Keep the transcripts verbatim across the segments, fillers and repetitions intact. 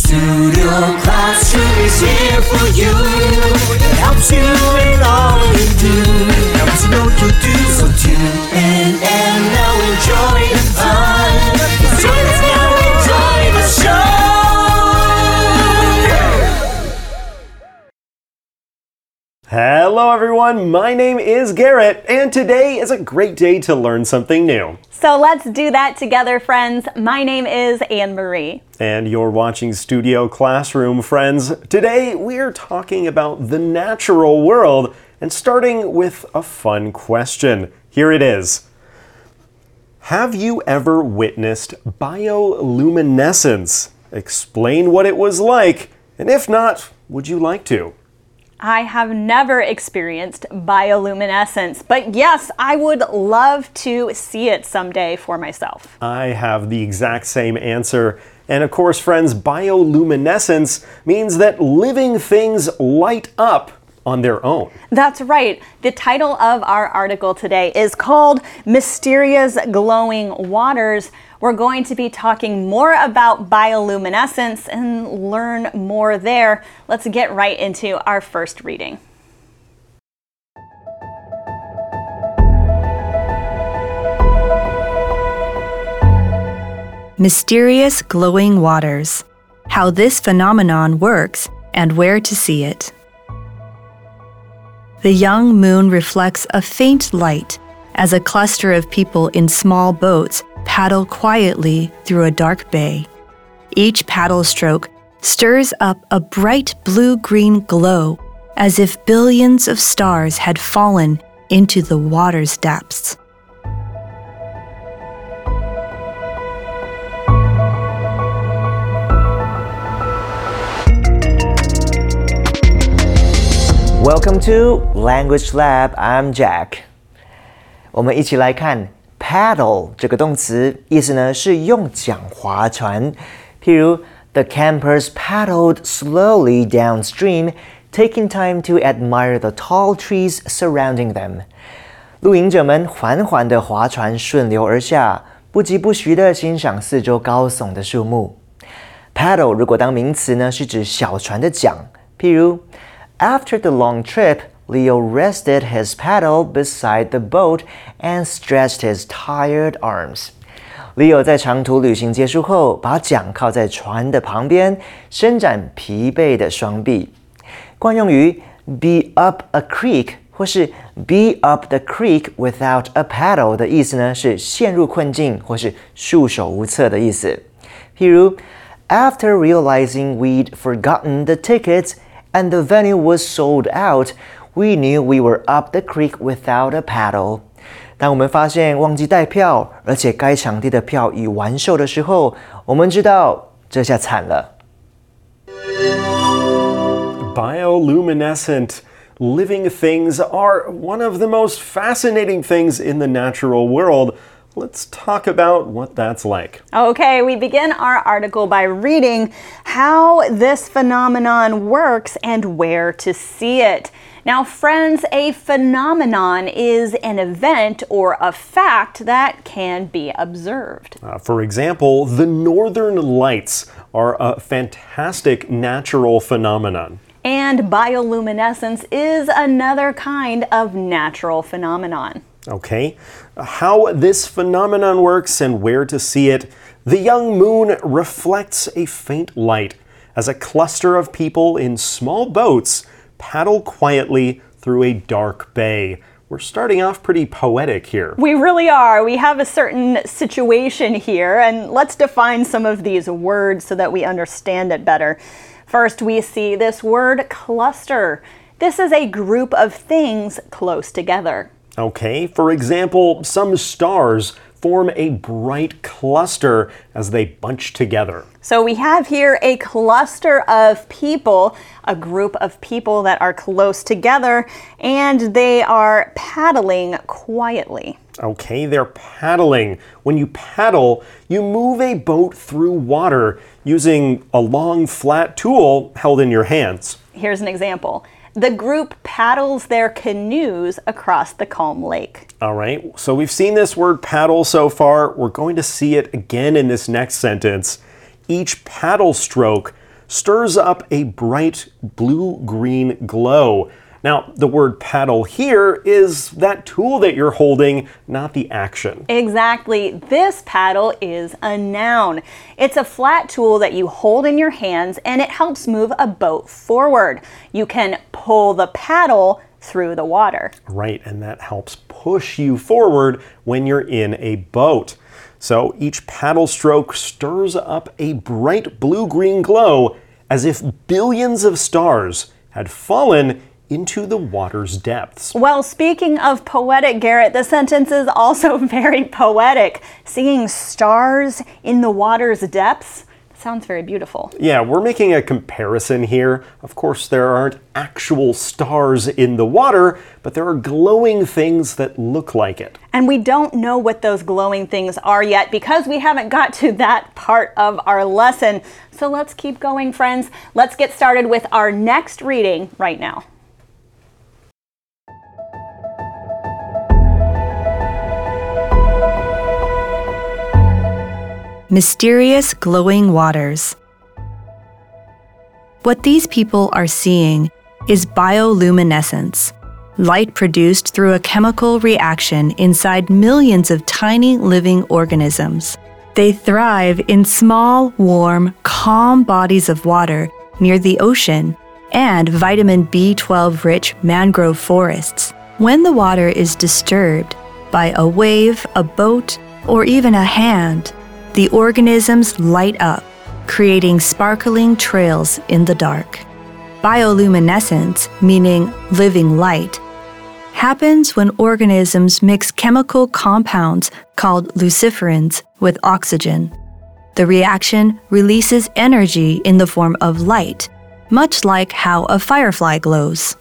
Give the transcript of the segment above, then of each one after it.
Studio Classroom is here for you. It helps you in all you do. Helps you know what you do. So tune in and now enjoy the fun. Join us now, enjoy the show. Hello everyone, my name is Garrett, and today is a great day to learn something new. So let's do that together, friends. My name is Anne-Marie. And you're watching Studio Classroom, friends. Today we're talking about the natural world and starting with a fun question. Here it is. Have you ever witnessed bioluminescence? Explain what it was like, and if not, would you like to? I have never experienced bioluminescence, but yes, I would love to see it someday for myself. I have the exact same answer. And of course, friends, bioluminescence means that living things light up on their own. That's right. The title of our article today is called Mysterious Glowing Waters. We're going to be talking more about bioluminescence and learn more there. Let's get right into our first reading. Mysterious glowing waters. How this phenomenon works and where to see it. The young moon reflects a faint light as a cluster of people in small boats paddle quietly through a dark bay. Each paddle stroke stirs up a bright blue-green glow as if billions of stars had fallen into the water's depths. Welcome to Language Lab. I'm Jack. 我们一起来看 paddle 这个动词，意思呢是用桨划船。譬如 The campers paddled slowly downstream, taking time to admire the tall trees surrounding them. 露营者们缓缓地划船顺流而下，不疾不徐地欣赏四周高耸的树木。Paddle 如果当名词呢，是指小船的桨。譬如 After the long trip, Leo rested his paddle beside the boat and stretched his tired arms. Leo 在长途旅行结束后，把桨靠在船的旁边，伸展疲惫的双臂。惯用于 be up a creek 或是 be up the creek without a paddle 的意思呢，是陷入困境或是束手无策的意思。譬如 After realizing we'd forgotten the tickets and the venue was sold out, we knew we were up the creek without a paddle. 当我们发现忘记带票，而且该场地的票已完售的时候，我们知道这下惨了。 Bioluminescent living things are one of the most fascinating things in the natural world. Let's talk about what that's like. Okay, we begin our article by reading how this phenomenon works and where to see it. Now, friends, a phenomenon is an event or a fact that can be observed. Uh, for example, the Northern Lights are a fantastic natural phenomenon. And bioluminescence is another kind of natural phenomenon. Okay, how this phenomenon works and where to see it. The young moon reflects a faint light as a cluster of people in small boats paddle quietly through a dark bay. We're starting off pretty poetic here. We really are. We have a certain situation here, and let's define some of these words so that we understand it better. First, we see this word cluster. This is a group of things close together. Okay, for example, some stars form a bright cluster as they bunch together. So we have here a cluster of people, a group of people that are close together, and they are paddling quietly. Okay, they're paddling. When you paddle, you move a boat through water using a long, flat tool held in your hands. Here's an example. The group paddles their canoes across the calm lake. All right, so we've seen this word paddle so far. We're going to see it again in this next sentence. Each paddle stroke stirs up a bright blue-green glow. Now, the word paddle here is that tool that you're holding, not the action. Exactly. This paddle is a noun. It's a flat tool that you hold in your hands and it helps move a boat forward. You can pull the paddle through the water. Right, and that helps push you forward when you're in a boat. So each paddle stroke stirs up a bright blue-green glow as if billions of stars had fallen into the water's depths. Well, speaking of poetic, Garrett, the sentence is also very poetic. Seeing stars in the water's depths sounds very beautiful. Yeah, we're making a comparison here. Of course, there aren't actual stars in the water, but there are glowing things that look like it. And we don't know what those glowing things are yet because we haven't got to that part of our lesson. So let's keep going, friends. Let's get started with our next reading right now. Mysterious glowing waters. What these people are seeing is bioluminescence, light produced through a chemical reaction inside millions of tiny living organisms. They thrive in small, warm, calm bodies of water near the ocean and vitamin B twelve-rich mangrove forests. When the water is disturbed by a wave, a boat, or even a hand, the organisms light up, creating sparkling trails in the dark. Bioluminescence, meaning living light, happens when organisms mix chemical compounds called luciferins with oxygen. The reaction releases energy in the form of light, much like how a firefly glows.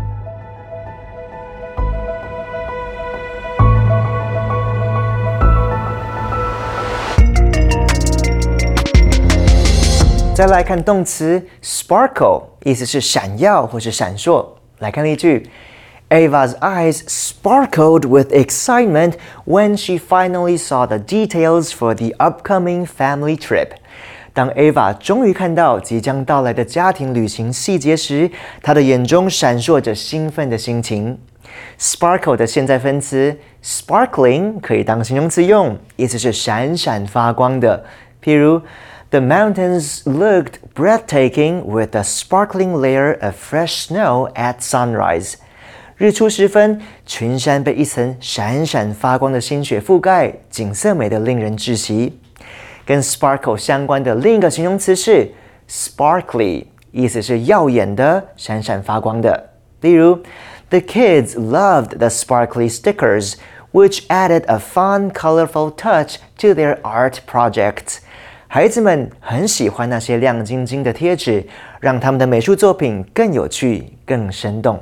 再来看动词 sparkle， 意思是闪耀或是闪烁。来看例句 Ava's eyes sparkled with excitement when she finally saw the details for the upcoming family trip. 当 Ava 终于看到即将到来的家庭旅行细节时，她的眼中闪烁着兴奋的心情。Sparkle 的现在分词 sparkling 可以当形容词用，意思是闪闪发光的。譬如The mountains looked breathtaking with a sparkling layer of fresh snow at sunrise. 日出时分，群山被一层闪闪发光的新雪覆盖，景色美得令人窒息。跟 sparkle 相关的另一个形容词是 sparkly， 意思是耀眼的、闪闪发光的。例如 The kids loved the sparkly stickers, which added a fun, colorful touch to their art projects. 孩子们很喜欢那些亮晶晶的贴纸，让他们的美术作品更有趣、更生动。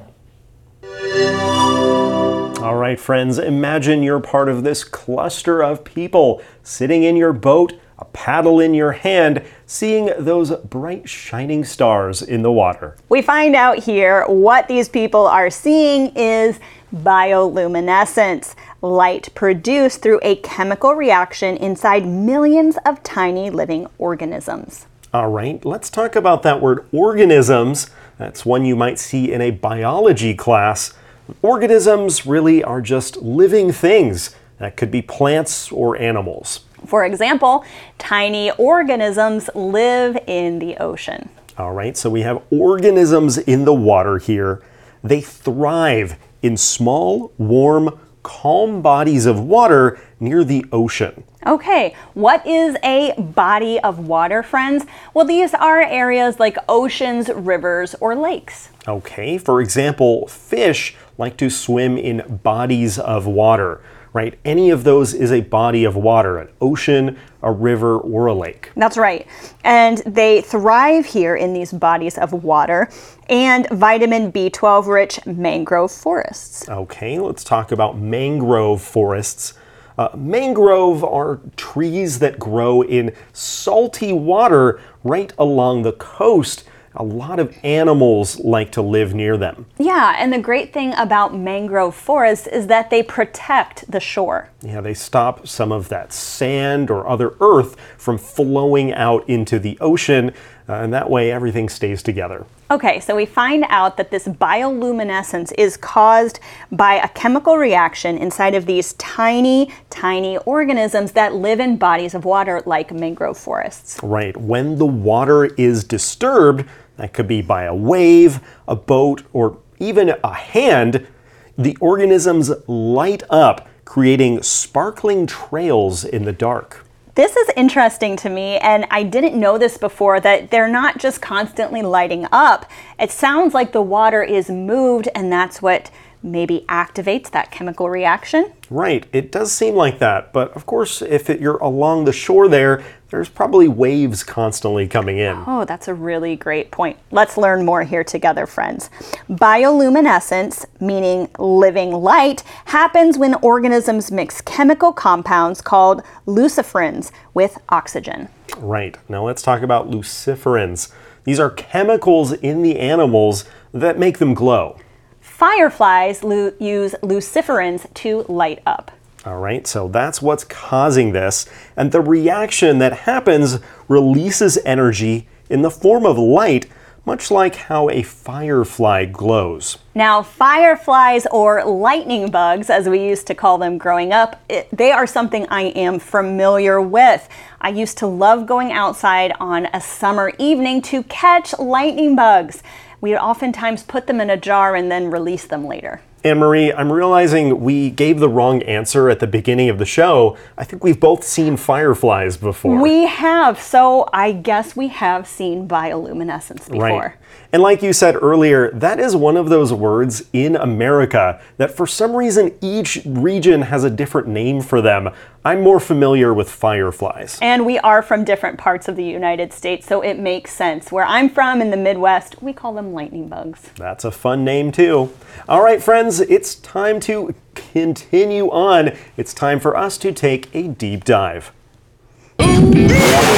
All right, friends, imagine you're part of this cluster of people sitting in your boat, a paddle in your hand, seeing those bright shining stars in the water. We find out here what these people are seeing is bioluminescence, light produced through a chemical reaction inside millions of tiny living organisms. All right, let's talk about that word organisms. That's one you might see in a biology class. Organisms really are just living things. That could be plants or animals. For example, tiny organisms live in the ocean. All right, so we have organisms in the water here. They thrive in small, warm, calm bodies of water near the ocean. Okay, what is a body of water, friends? Well, these are areas like oceans, rivers, or lakes. Okay, for example, fish like to swim in bodies of water, right? Any of those is a body of water, an ocean, a river, or a lake. That's right. And they thrive here in these bodies of water and vitamin B twelve rich mangrove forests. Okay, let's talk about mangrove forests. Uh, mangrove are trees that grow in salty water right along the coast. A lot of animals like to live near them. Yeah, and the great thing about mangrove forests is that they protect the shore. Yeah, they stop some of that sand or other earth from flowing out into the ocean. uh, and that way everything stays together. Okay, so we find out that this bioluminescence is caused by a chemical reaction inside of these tiny, tiny organisms that live in bodies of water like mangrove forests. Right. When the water is disturbed, that could be by a wave, a boat, or even a hand, the organisms light up, creating sparkling trails in the dark. This is interesting to me, and I didn't know this before, that they're not just constantly lighting up. It sounds like the water is moved, and that's what maybe activates that chemical reaction. Right, it does seem like that, but of course, if it, you're along the shore there, there's probably waves constantly coming in. Oh, that's a really great point. Let's learn more here together, friends. Bioluminescence, meaning living light, happens when organisms mix chemical compounds called luciferins with oxygen. Right, now let's talk about luciferins. These are chemicals in the animals that make them glow. Fireflies lu- use luciferins to light up. All right, so that's what's causing this, and the reaction that happens releases energy in the form of light, much like how a firefly glows. Now, fireflies, or lightning bugs, as we used to call them growing up, it, they are something I am familiar with. I used to love going outside on a summer evening to catch lightning bugs. We would oftentimes put them in a jar and then release them later. Anne-Marie, I'm realizing we gave the wrong answer at the beginning of the show. I think we've both seen fireflies before. We have, so I guess we have seen bioluminescence before. Right. And like you said earlier, that is one of those words in America that for some reason each region has a different name for them. I'm more familiar with fireflies. And we are from different parts of the United States, so it makes sense. Where I'm from in the Midwest, we call them lightning bugs. That's a fun name too. All right, friends, it's time to continue on. It's time for us to take a deep dive. Deep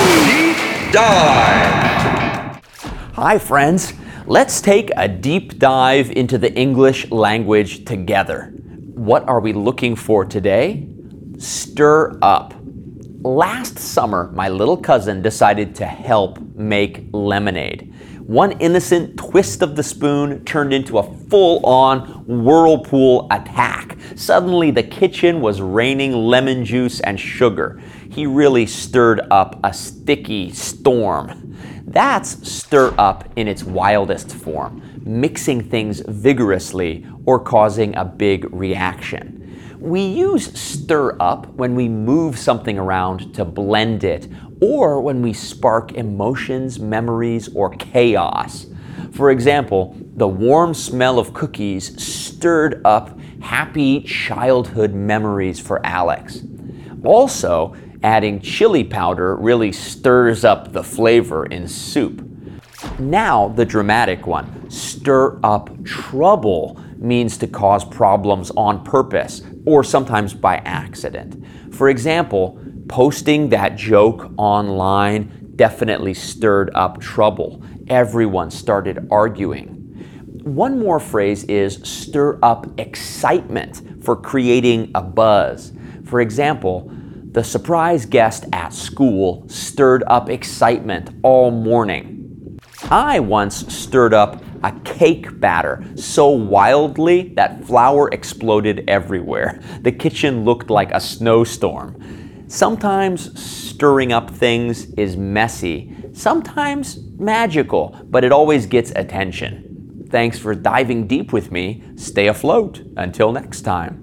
dive. Hi, friends. Let's take a deep dive into the English language together. What are we looking for today? Stir up. Last summer, my little cousin decided to help make lemonade. One innocent twist of the spoon turned into a full-on whirlpool attack. Suddenly, the kitchen was raining lemon juice and sugar. He really stirred up a sticky storm. That's stir up in its wildest form, mixing things vigorously or causing a big reaction. We use stir up when we move something around to blend it, or when we spark emotions, memories, or chaos. For example, the warm smell of cookies stirred up happy childhood memories for Alex. Also, adding chili powder really stirs up the flavor in soup. Now, the dramatic one. Stir up trouble means to cause problems on purpose, or sometimes by accident. For example, posting that joke online definitely stirred up trouble. Everyone started arguing. One more phrase is stir up excitement for creating a buzz. For example, the surprise guest at school stirred up excitement all morning. I once stirred up a cake batter so wildly that flour exploded everywhere. The kitchen looked like a snowstorm. Sometimes stirring up things is messy, sometimes magical, but it always gets attention. Thanks for diving deep with me. Stay afloat. Until next time.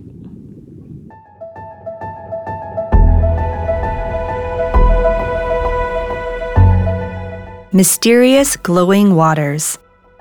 Mysterious glowing waters.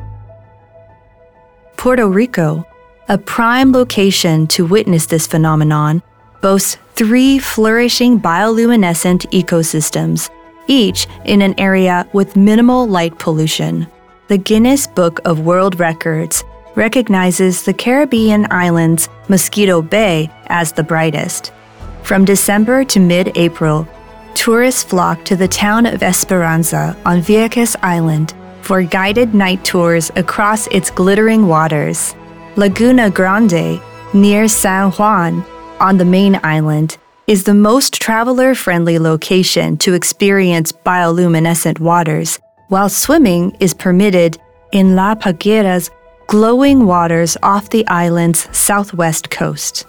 Puerto Rico, a prime location to witness this phenomenon, boasts three flourishing bioluminescent ecosystems, each in an area with minimal light pollution. The Guinness Book of World Records recognizes the Caribbean island's Mosquito Bay as the brightest. From December to mid-April, tourists flock to the town of Esperanza on Vieques Island for guided night tours across its glittering waters. Laguna Grande, near San Juan, on the main island, is the most traveler-friendly location to experience bioluminescent waters while swimming is permitted in La Paguera's glowing waters off the island's southwest coast.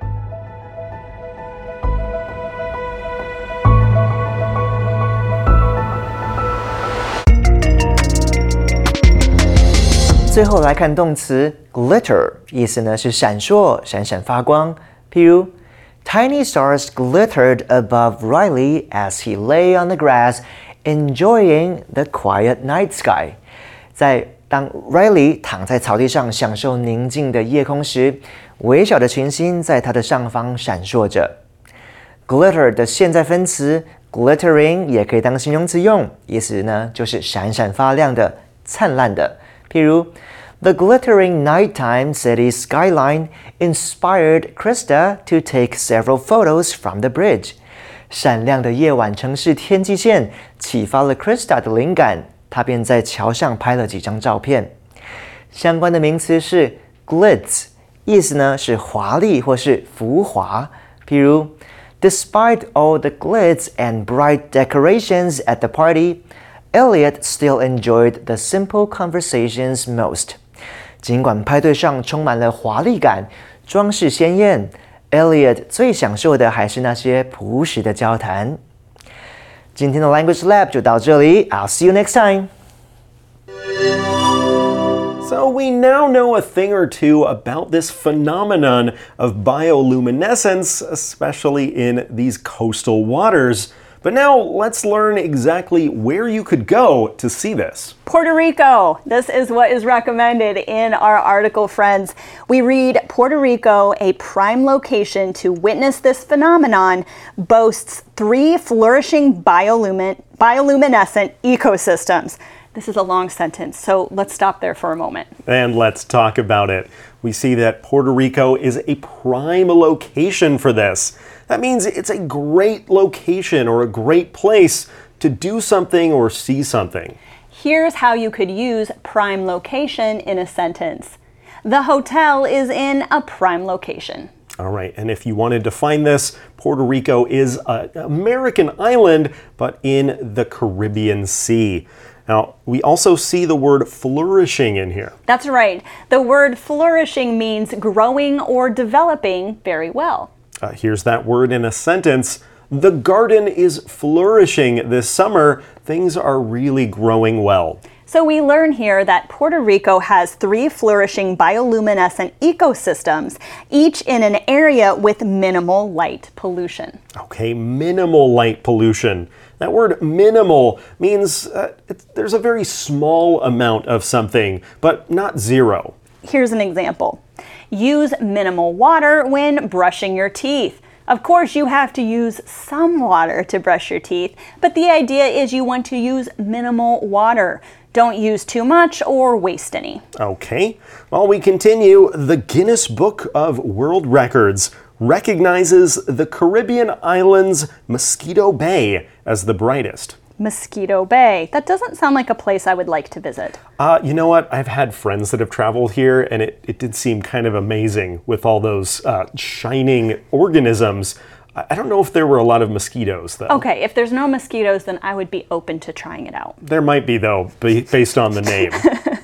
"最后来看动词 glitter， 意思呢是闪烁、闪闪发光。譬如 Tiny stars glittered above Riley as he lay on the grass, enjoying the quiet night sky. 在当 Riley 躺在草地上享受宁静的夜空时，微小的群星在他的上方闪烁着。Glitter 的现在分词 glittering 也可以当形容词用，意思呢就是闪闪发亮的、灿烂的。譬如 The glittering nighttime city skyline inspired Krista to take several photos from the bridge. 闪亮的夜晚城市天际线启发了 Krista 的灵感，她便在桥上拍了几张照片。相关的名词是 glitz， 意思呢是华丽或是浮华。譬如 Despite all the glitz and bright decorations at the party, Elliot still enjoyed the simple conversations most. 尽管派对上充满了华丽感，装饰鲜艳， Elliot 最享受的还是那些朴实的交谈。今天的 Language Lab 就到这里 ，I'll see you next time. So we now know a thing or two about this phenomenon of bioluminescence, especially in these coastal waters. But now let's learn exactly where you could go to see this. Puerto Rico. This is what is recommended in our article, friends. We read Puerto Rico, a prime location to witness this phenomenon, boasts three flourishing biolumin- bioluminescent ecosystems. This is a long sentence, so let's stop there for a moment. And let's talk about it. We see that Puerto Rico is a prime location for this. That means it's a great location or a great place to do something or see something. Here's how you could use prime location in a sentence. The hotel is in a prime location. All right, and if you wanted to find this, Puerto Rico is an American island, but in the Caribbean Sea. Now, we also see the word flourishing in here. That's right. The word flourishing means growing or developing very well. Uh, here's that word in a sentence. The garden is flourishing this summer. Things are really growing well. So we learn here that Puerto Rico has three flourishing bioluminescent ecosystems, each in an area with minimal light pollution. Okay, minimal light pollution. That word minimal means uh, it, there's a very small amount of something, but not zero. Here's an example. Use minimal water when brushing your teeth. Of course, you have to use some water to brush your teeth, but the idea is you want to use minimal water. Don't use too much or waste any. Okay, well, we continue. The Guinness Book of World Records recognizes the Caribbean island's Mosquito Bay as the brightest. Mosquito Bay. That doesn't sound like a place I would like to visit. Uh, you know what? I've had friends that have traveled here, and it, it did seem kind of amazing with all those uh, shining organisms. I don't know if there were a lot of mosquitoes, though. Okay, if there's no mosquitoes, then I would be open to trying it out. There might be, though, based on the name.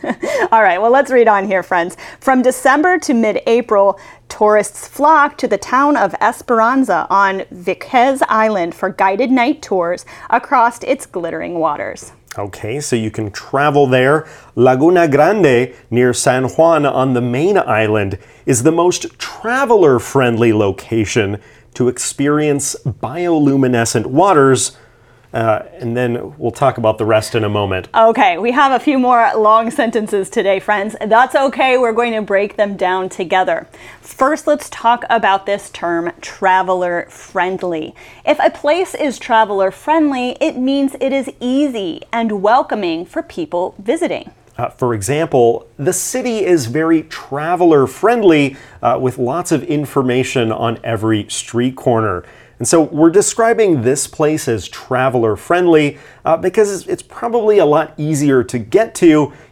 All right, well, let's read on here, friends. From December to mid-April, tourists flock to the town of Esperanza on Vieques Island for guided night tours across its glittering waters. Okay, so you can travel there. Laguna Grande, near San Juan on the main island, is the most traveler-friendly location to experience bioluminescent waters. Uh, and then we'll talk about the rest in a moment. Okay, we have a few more long sentences today, friends. That's okay, we're going to break them down together. First, let's talk about this term, traveler-friendly. If a place is traveler-friendly, it means it is easy and welcoming for people visiting. Uh, for example, the city is very traveler-friendly uh, with lots of information on every street corner. And so we're describing this place as traveler-friendly uh, because it's probably a lot easier to get to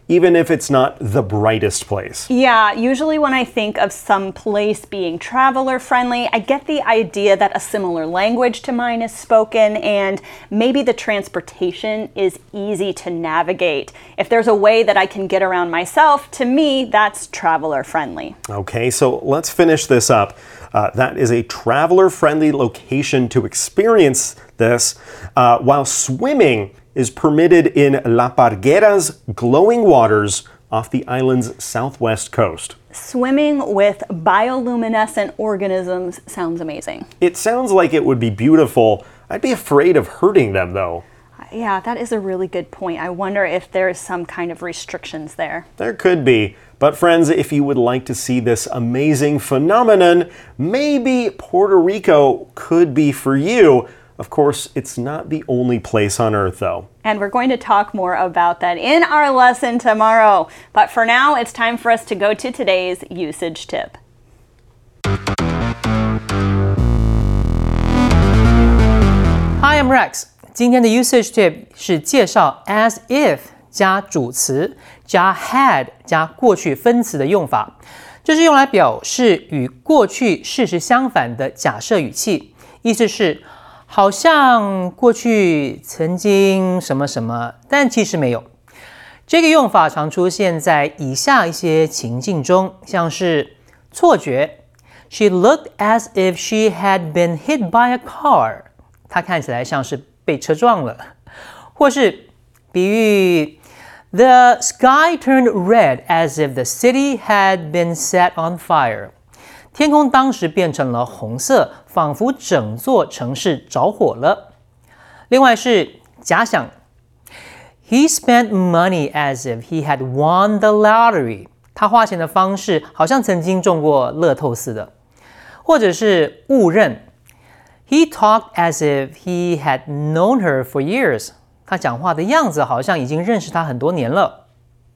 even if it's not the brightest place. Yeah, usually when I think of some place being traveler friendly, I get the idea that a similar language to mine is spoken and maybe the transportation is easy to navigate. If there's a way that I can get around myself, to me, that's traveler friendly. Okay, so let's finish this up. Uh, that is a traveler-friendly location to experience this, uh, while swimming is permitted in La Parguera's glowing waters off the island's southwest coast. Swimming with bioluminescent organisms sounds amazing. It sounds like it would be beautiful. I'd be afraid of hurting them, though. Yeah, that is a really good point. I wonder if there's some kind of restrictions there. There could be. But friends, if you would like to see this amazing phenomenon, maybe Puerto Rico could be for you. Of course, it's not the only place on Earth, though. And we're going to talk more about that in our lesson tomorrow. But for now, it's time for us to go to today's usage tip. Hi, I'm Rex. 今天的 usage tip 是介绍 as if 加主词加 had 加过去分词的用法，这是用来表示与过去事实相反的假设语气，意思是好像过去曾经什么什么，但其实没有。这个用法常出现在以下一些情境中，像是错觉 She looked as if she had been hit by a car. 她看起来像是被车撞了，或是比喻 The sky turned red as if the city had been set on fire. 天空当时变成了红色，仿佛整座城市着火了。另外是假想 He spent money as if he had won the lottery. 他花钱的方式好像曾经中过乐透似的。或者是误认He talked as if he had known her for years. 他讲话的样子好像已经认识她很多年了。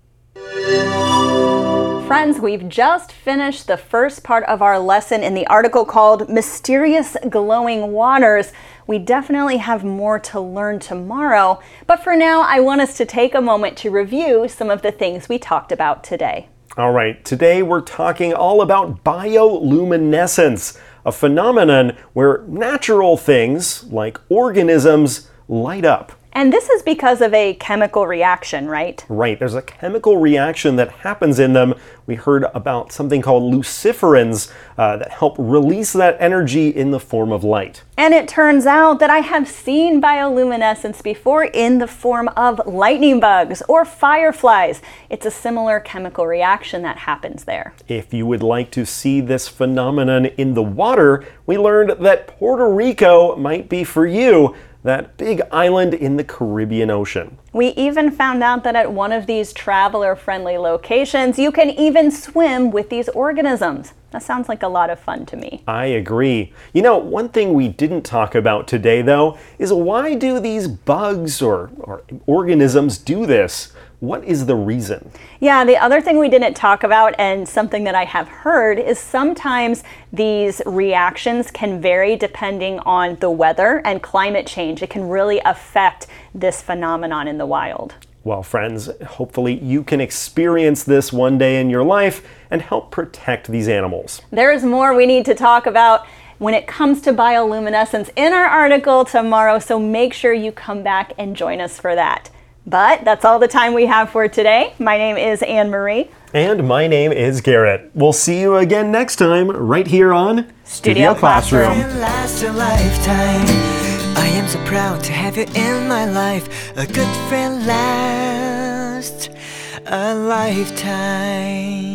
Friends, we've just finished the first part of our lesson in the article called Mysterious Glowing Waters. We definitely have more to learn tomorrow, but for now, I want us to take a moment to review some of the things we talked about today. All right, today we're talking all about bioluminescence, a phenomenon where natural things, like organisms, light up. And this is because of a chemical reaction, right? Right, there's a chemical reaction that happens in them. We heard about something called luciferins uh, that help release that energy in the form of light. And it turns out that I have seen bioluminescence before in the form of lightning bugs or fireflies. It's a similar chemical reaction that happens there. If you would like to see this phenomenon in the water, we learned that Puerto Rico might be for you. That big island in the Caribbean Ocean. We even found out that at one of these traveler-friendly locations, you can even swim with these organisms. That sounds like a lot of fun to me. I agree. You know, one thing we didn't talk about today, though, is why do these bugs or, or organisms do this? What is the reason? Yeah, the other thing we didn't talk about, and something that I have heard, is sometimes these reactions can vary depending on the weather and climate change. It can really affect this phenomenon in the wild. Well, friends, hopefully you can experience this one day in your life and help protect these animals. There's more we need to talk about when it comes to bioluminescence in our article tomorrow, so make sure you come back and join us for that. But that's all the time we have for today. My name is Anne Marie. And my name is Garrett. We'll see you again next time right here on Studio Classroom. Friend lasts a lifetime. I am so proud to have you in my life. A good friend lasts a lifetime.